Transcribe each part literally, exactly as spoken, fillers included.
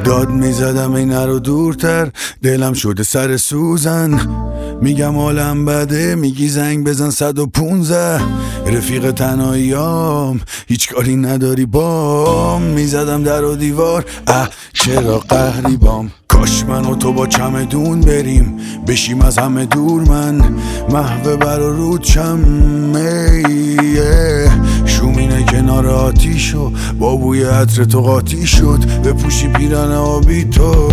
داد میزدم این رو دورتر، دلم شده سر سوزن. میگم حالم بده، میگی زنگ بزن صد و پونزه. رفیق تنهاییام هیچ کاری نداری بام. میزدم در و دیوار، اه چرا قهری بام. کاش من و تو با چمدون بریم، بشیم از همه دور. من محو بر و رود شم، شومینه کنار آتیشو با بوی عطر تو قاطی شد. بپوشی پیرن آبی تو،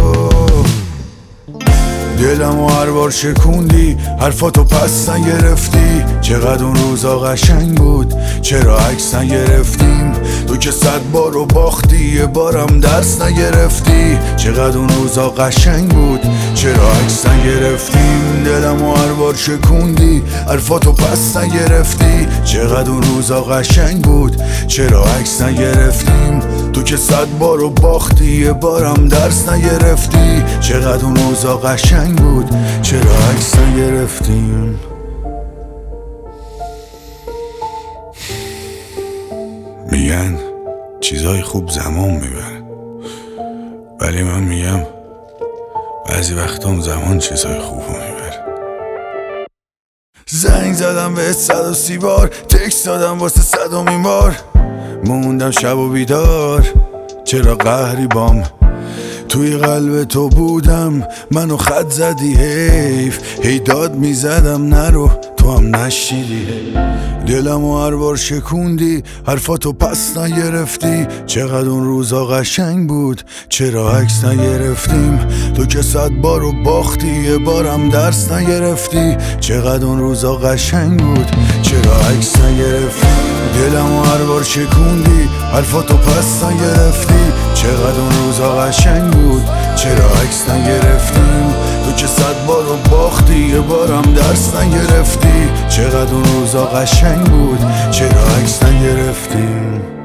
دلمو هر بار شکوندی، حرفاتو پس نگرفتی. چقدر اون روزا قشنگ بود، چرا عکس نگرفتیم؟ تو که صد بارو باختی، یه بارم درس نگرفتی. چقدر اون روزا قشنگ بود، چرا عکس نگرفتیم؟ دلمو هر بار شکوندی، حرفاتو پس نگرفتی. چقدر اون روزا قشنگ بود، چرا عکس نگرفتیم؟ تو که صد بارو باختی، یه بارم درس نگرفتی. چقدر اون روزا قشنگ بود، چرا عکس نگرفتیم؟ میگن چیزای خوب زمان میبره، ولی من میگم بعضی وقتا اون زمان چیزای خوب میبره. زنگ زدم به صد و سی بار، تکست دادم واسه صدومین بار. موندم شب و بیدار، چرا قهری بام؟ توی قلب تو بودم، منو خط زدی حیف. هی داد میزدم نرو، تو هم نشیدی. دلمو هر بار شکوندی، حرفاتو پس نگرفتی. چقدر اون روزا قشنگ بود، چرا عکس نگرفتیم؟ تو که صد بارو باختی، یه بارم درس نگرفتی. چقدر اون روزا قشنگ بود، چرا عکس نگرفتی؟ دلمو هر بار شکوندی، حرفاتو پس نگرفتی. چقدر اون روزا قشنگ بود، چرا عکس نگرفتیم؟ تو که صد بارو باختی، یه بارم درس نگرفتی. چقدر اون روزا قشنگ بود، چرا عکس نگرفتیم؟